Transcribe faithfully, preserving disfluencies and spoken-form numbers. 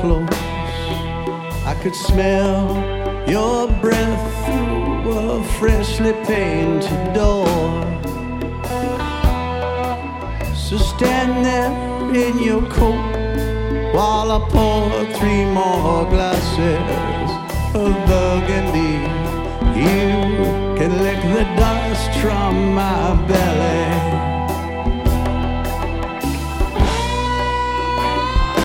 close. I could smell your breath through a freshly painted door. So stand there in your coat while I pour three more glasses of burgundy. You can lick the dust from my belly.